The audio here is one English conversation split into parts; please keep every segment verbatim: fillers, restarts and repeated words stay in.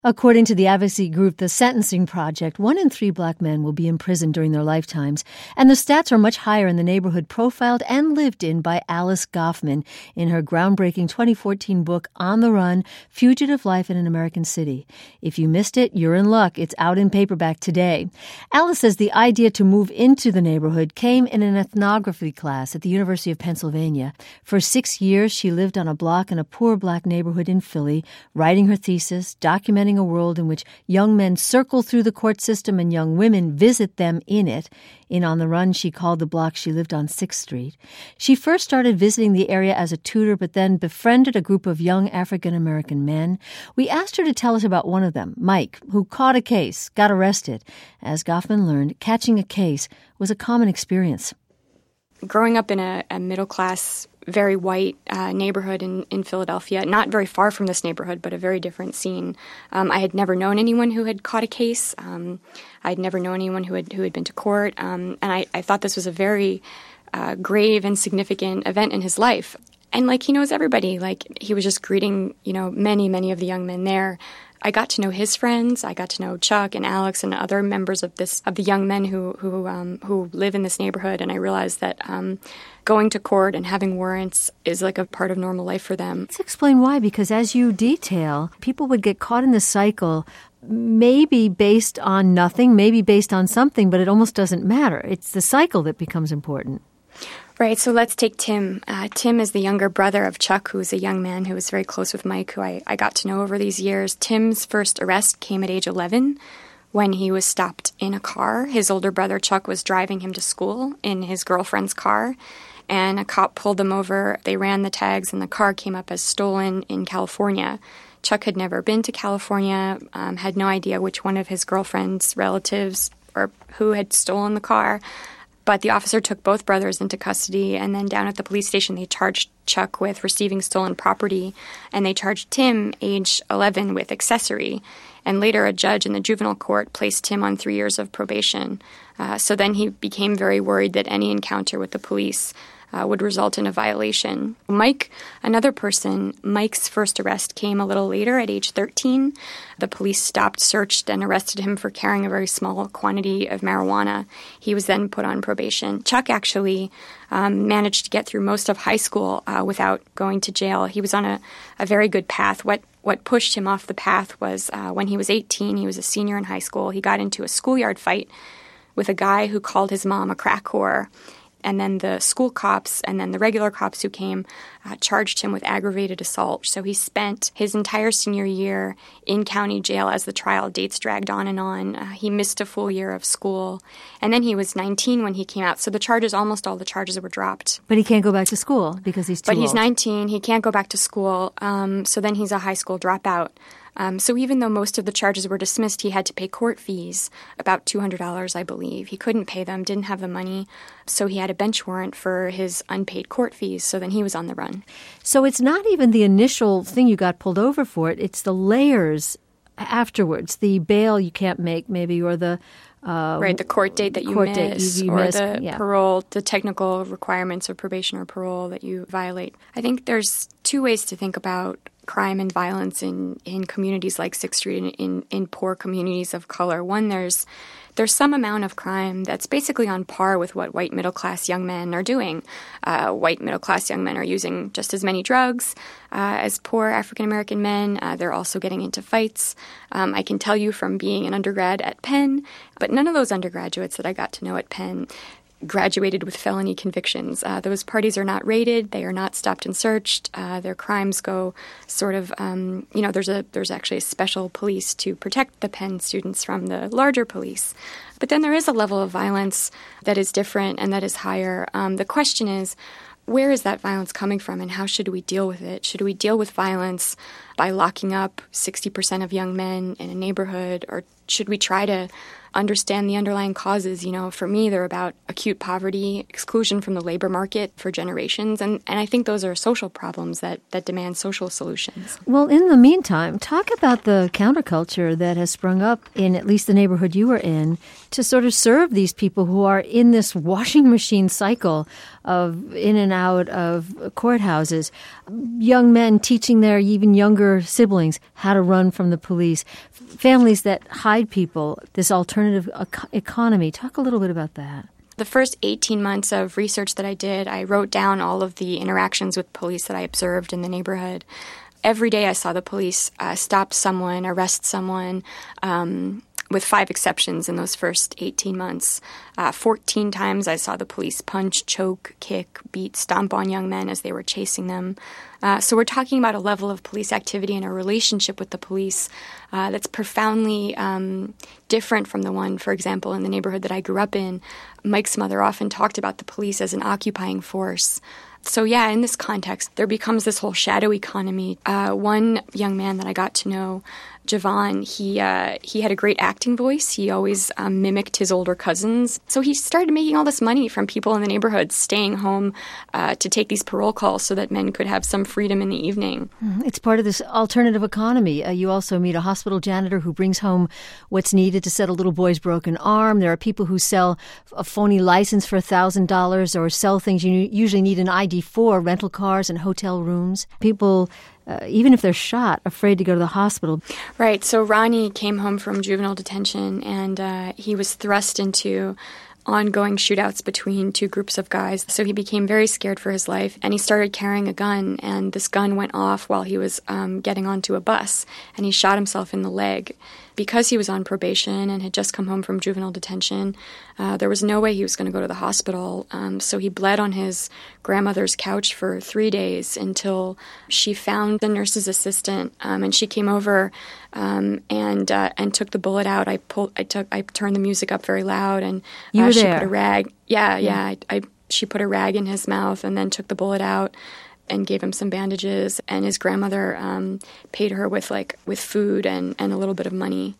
According to the advocacy group The Sentencing Project, one in three black men will be imprisoned during their lifetimes, and the stats are much higher in the neighborhood profiled and lived in by Alice Goffman in her groundbreaking twenty fourteen book, On the Run, Fugitive Life in an American City. If you missed it, you're in luck. It's out in paperback today. Alice says the idea to move into the neighborhood came in an ethnography class at the University of Pennsylvania. For six years, she lived on a block in a poor black neighborhood in Philly, writing her thesis, documenting a world in which young men circle through the court system and young women visit them in it. In On the Run, she called the block she lived on sixth street. She first started visiting the area as a tutor, but then befriended a group of young African-American men. We asked her to tell us about one of them, Mike, who caught a case, got arrested. As Goffman learned, catching a case was a common experience. Growing up in a, a middle-class, very white uh, neighborhood in, in Philadelphia, not very far from this neighborhood, but a very different scene. Um, I had never known anyone who had caught a case. Um, I'd never known anyone who had who had been to court, um, and I, I thought this was a very uh, grave and significant event in his life. And like he knows everybody, like he was just greeting, you know, many, many of the young men there. I got to know his friends. I got to know Chuck and Alex and other members of this of the young men who who um, who live in this neighborhood. And I realized that um, going to court and having warrants is like a part of normal life for them. Let's explain why, because as you detail, people would get caught in this cycle, maybe based on nothing, maybe based on something, but it almost doesn't matter. It's the cycle that becomes important. Right, so let's take Tim. Uh, Tim is the younger brother of Chuck, who's a young man who was very close with Mike, who I, I got to know over these years. Tim's first arrest came at age eleven when he was stopped in a car. His older brother, Chuck, was driving him to school in his girlfriend's car, and a cop pulled them over. They ran the tags, and the car came up as stolen in California. Chuck had never been to California, um, had no idea which one of his girlfriend's relatives or who had stolen the car. But the officer took both brothers into custody, and then down at the police station, they charged Chuck with receiving stolen property, and they charged Tim, age eleven, with accessory. And later, a judge in the juvenile court placed Tim on three years of probation. Uh, so then he became very worried that any encounter with the police Uh, would result in a violation. Mike, another person, Mike's first arrest came a little later at age thirteen. The police stopped, searched, and arrested him for carrying a very small quantity of marijuana. He was then put on probation. Chuck actually um, managed to get through most of high school uh, without going to jail. He was on a, a very good path. What What pushed him off the path was uh, when he was eighteen, he was a senior in high school. He got into a schoolyard fight with a guy who called his mom a crack whore. And then the school cops and then the regular cops who came uh, charged him with aggravated assault. So he spent his entire senior year in county jail as the trial dates dragged on and on. Uh, he missed a full year of school. And then he was nineteen when he came out. So the charges, almost all the charges were dropped. But he can't go back to school because he's too old. But he's old. nineteen. He can't go back to school. Um, so then he's a high school dropout. Um, so even though most of the charges were dismissed, he had to pay court fees, about two hundred dollars, I believe. He couldn't pay them, didn't have the money, so he had a bench warrant for his unpaid court fees, so then he was on the run. So it's not even the initial thing you got pulled over for it, it's the layers afterwards, the bail you can't make maybe, or the... Uh, right, the court date that you court miss, date you, you or miss, the yeah. parole, the technical requirements of probation or parole that you violate. I think there's two ways to think about crime and violence in, in communities like sixth street, in, in, in poor communities of color. One, there's there's some amount of crime that's basically on par with what white middle-class young men are doing. Uh, white middle-class young men are using just as many drugs uh, as poor African-American men. Uh, they're also getting into fights. Um, I can tell you from being an undergrad at Penn, but none of those undergraduates that I got to know at Penn graduated with felony convictions. Uh, those parties are not raided. They are not stopped and searched. Uh, their crimes go sort of, um, you know, there's a there's actually a special police to protect the Penn students from the larger police. But then there is a level of violence that is different and that is higher. Um, the question is, where is that violence coming from and how should we deal with it? Should we deal with violence by locking up sixty percent of young men in a neighborhood, or should we try to understand the underlying causes? You know, for me, they're about acute poverty, exclusion from the labor market for generations, and, and I think those are social problems that, that demand social solutions. Well, in the meantime, talk about the counterculture that has sprung up in at least the neighborhood you were in to sort of serve these people who are in this washing machine cycle of in and out of courthouses. Young men teaching their even younger younger siblings how to run from the police, families that hide people, this alternative ec- economy. Talk a little bit about that. The first eighteen months of research that I did, I wrote down all of the interactions with police that I observed in the neighborhood. Every day I saw the police uh, stop someone, arrest someone, um, with five exceptions in those first eighteen months. Uh, fourteen times I saw the police punch, choke, kick, beat, stomp on young men as they were chasing them. Uh, so we're talking about a level of police activity and a relationship with the police uh, that's profoundly um, different from the one, for example, in the neighborhood that I grew up in. Mike's mother often talked about the police as an occupying force. So yeah, in this context, there becomes this whole shadow economy. Uh, one young man that I got to know, Javon, he uh, he had a great acting voice. He always um, mimicked his older cousins. So he started making all this money from people in the neighborhood, staying home uh, to take these parole calls so that men could have some freedom in the evening. It's part of this alternative economy. Uh, you also meet a hospital janitor who brings home what's needed to set a little boy's broken arm. There are people who sell a phony license for one thousand dollars or sell things you usually need an I D for, rental cars and hotel rooms. People, uh, even if they're shot, afraid to go to the hospital. Right. So Ronnie came home from juvenile detention, and uh, he was thrust into ongoing shootouts between two groups of guys. So he became very scared for his life, and he started carrying a gun, and this gun went off while he was um, getting onto a bus, and he shot himself in the leg. Because he was on probation and had just come home from juvenile detention, uh, there was no way he was going to go to the hospital. Um, so he bled on his grandmother's couch for three days until she found the nurse's assistant, um, and she came over um, and uh, and took the bullet out. I pulled, I took, I turned the music up very loud, and you uh, were she there. put a rag. Yeah, yeah. I, I she put a rag in his mouth and then took the bullet out and gave him some bandages, and his grandmother um, paid her with like with food and, and a little bit of money.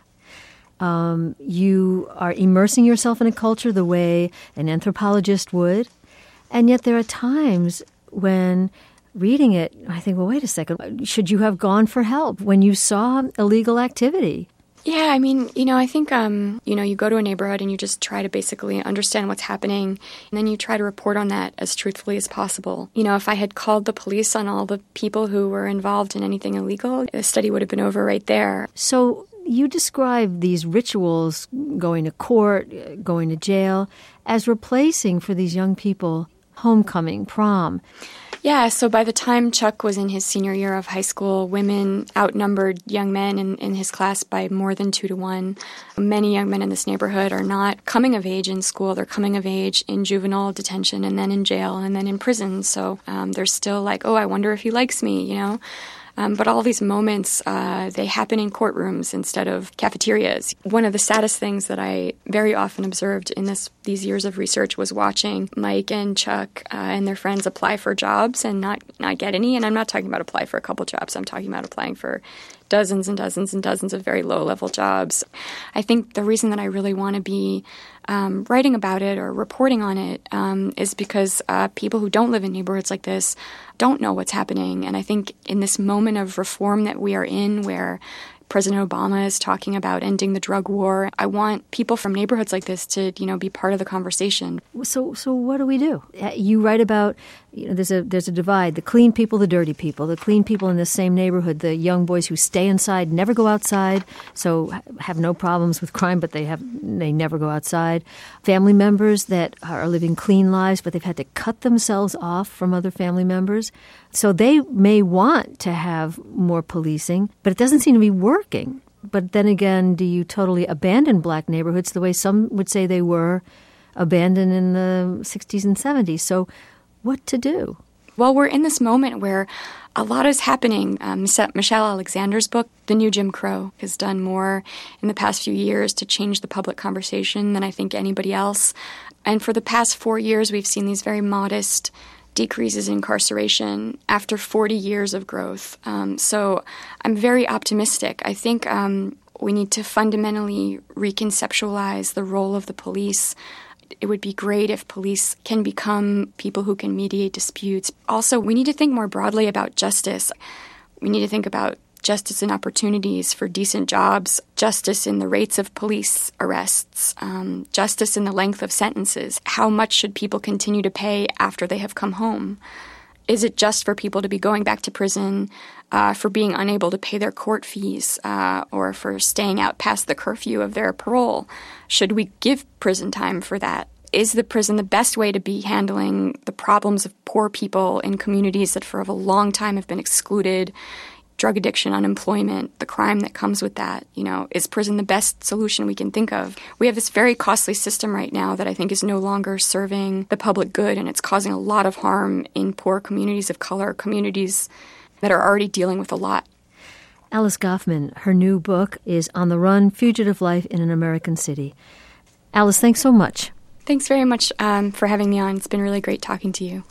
Um, you are immersing yourself in a culture the way an anthropologist would, and yet there are times when reading it, I think, well, wait a second, should you have gone for help when you saw illegal activity? Yeah, I mean, you know, I think, um, you know, you go to a neighborhood and you just try to basically understand what's happening, and then you try to report on that as truthfully as possible. You know, if I had called the police on all the people who were involved in anything illegal, the study would have been over right there. So you describe these rituals, going to court, going to jail, as replacing for these young people homecoming, prom. Yeah, so by the time Chuck was in his senior year of high school, women outnumbered young men in, in his class by more than two to one. Many young men in this neighborhood are not coming of age in school. They're coming of age in juvenile detention and then in jail and then in prison. So um, they're still like, oh, I wonder if he likes me, you know? Um, but all these moments, uh, they happen in courtrooms instead of cafeterias. One of the saddest things that I very often observed in this these years of research was watching Mike and Chuck uh, and their friends apply for jobs and not, not get any. And I'm not talking about apply for a couple jobs. I'm talking about applying for dozens and dozens and dozens of very low-level jobs. I think the reason that I really want to be um, writing about it or reporting on it um, is because uh, people who don't live in neighborhoods like this don't know what's happening. And I think in this moment of reform that we are in, where President Obama is talking about ending the drug war, I want people from neighborhoods like this to, you know, be part of the conversation. So, so what do we do? You write about, you know, there's a there's a divide: the clean people, the dirty people. The clean people in the same neighborhood, the young boys who stay inside, never go outside, so have no problems with crime, but they have they never go outside. Family members that are living clean lives, but they've had to cut themselves off from other family members. So they may want to have more policing, but it doesn't seem to be working. But then again, do you totally abandon black neighborhoods the way some would say they were abandoned in the sixties and seventies? So what to do? Well, we're in this moment where a lot is happening. Um, Michelle Alexander's book, The New Jim Crow, has done more in the past few years to change the public conversation than I think anybody else. And for the past four years, we've seen these very modest decreases in incarceration after forty years of growth. Um, so I'm very optimistic. I think um, we need to fundamentally reconceptualize the role of the police. It would be great if police can become people who can mediate disputes. Also, we need to think more broadly about justice. We need to think about justice and opportunities for decent jobs, justice in the rates of police arrests, um, justice in the length of sentences. How much should people continue to pay after they have come home? Is it just for people to be going back to prison uh, for being unable to pay their court fees uh, or for staying out past the curfew of their parole? Should we give prison time for that? Is the prison the best way to be handling the problems of poor people in communities that for a long time have been excluded? Drug addiction, unemployment, the crime that comes with that. You know, is prison the best solution we can think of? We have this very costly system right now that I think is no longer serving the public good, and it's causing a lot of harm in poor communities of color, communities that are already dealing with a lot. Alice Goffman, her new book is On the Run, Fugitive Life in an American City. Alice, thanks so much. Thanks very much um, for having me on. It's been really great talking to you.